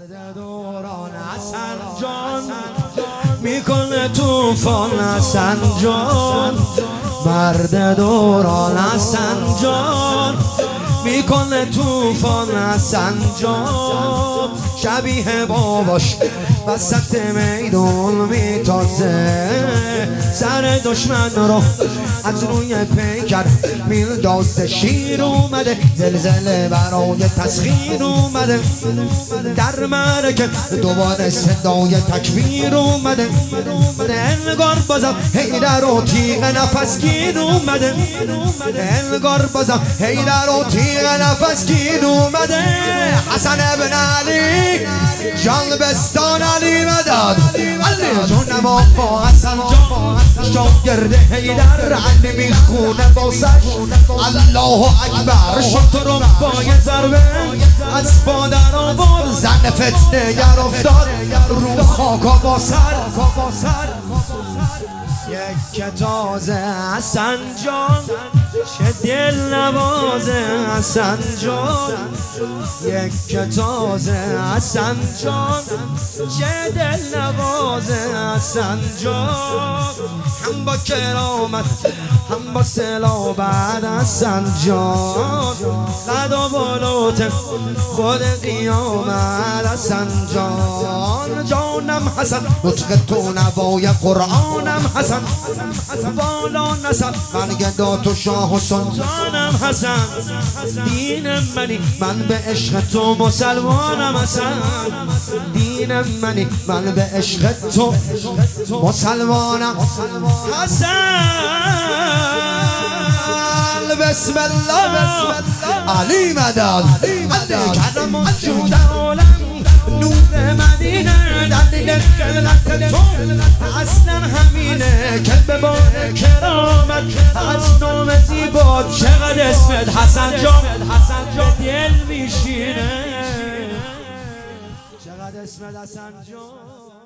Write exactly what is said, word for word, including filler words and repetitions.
مرد دوران حسن جان میکنه توفان حسن جان، مرد دوران حسن جان میکنه توفان حسن جان، شبیه باباش وسط میدون میتازه، سر دشمن رو از روی پیکر میندازه، شیر اومده زلزله برای تسخیر اومده، در مرکه دوباره صدای تکبیر اومده، انگار بازم حیدر و تیغ نفس گیر اومده، انگار بازم حیدر و تیغ نفس گیر اومده. حسن ابن علی جان بستان علی مدد، علی جون نما با حسن جان شاگرد حیدر، علی میخونه با سش الله اکبر، شد رو با یه ضربه از پادر آورد، زن فتنه گر افتاد رو خاکا با سر. یک تازه حسن جان چه دل نوازه حسن جان، یک تازه حسن جان چه دل نوازه حسن جان، هم با کرامت هم با صلابت حسن جان، قد و بالات خود قیامت حسن جان، جانم حسن نطق تو نوای قرآنم حسن، بالا نسب من گدات و شاه و سلطانم حسن، دین منی من به عشق تو مسلمانم حسن، دین منی من به عشق تو مسلمانم حسن. بسم الله علی مدد، علی کرم و جود عالم نور مدینه، در دیگه خلقت تو اصلا همینه که به بار کرامت از نام زیباد چقدر اسمت حسن جان به دل میشینه، چقدر اسمت حسن جان.